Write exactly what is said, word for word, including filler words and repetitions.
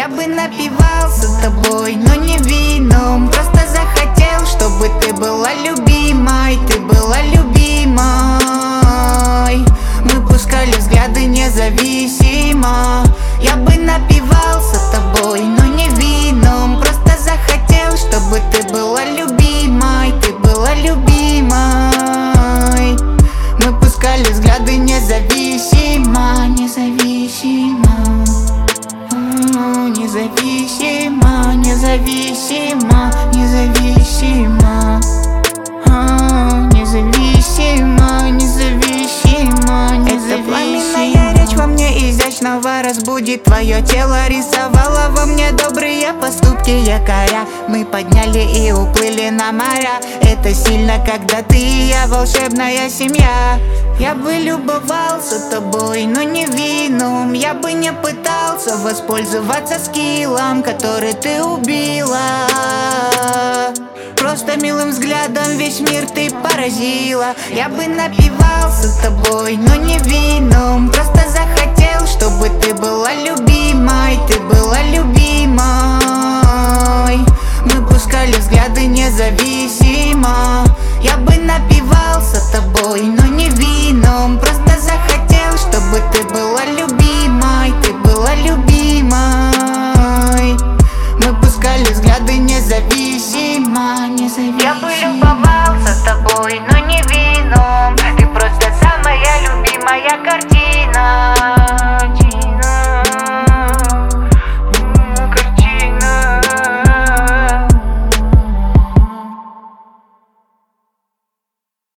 Я бы напивался тобой, но не вином. Просто захотел, чтобы ты была любимой, ты была любимой. Мы пускали взгляды независимо. Я бы напивался тобой, но не вином. Просто захотел, чтобы ты была любимой, ты была любимой. Мы пускали взгляды независимо, независимо, независимо, независимо, независимо, независимо, независимо. Эта пламенная речь во мне изящного разбудит твое тело. Рисовала во мне добрые поступки якоря. Мы подняли и уплыли на моря. Это сильно, когда ты и я волшебная семья. Я бы любовался тобой, но не вином. Я бы не пытался воспользоваться скиллом, который ты убила. Просто милым взглядом весь мир ты поразила. Я бы напивался тобой, но не вином. Просто захотел, чтобы ты была любимой, ты была любимой. Мы пускали взгляды независимо. Я бы напивался тобой, но не вином. Просто захотел, чтобы ты была любимой, ты была любимой. Мы пускали взгляды независимо, независимо. Я бы любовался тобой, но не вином. Ты просто самая любимая картина.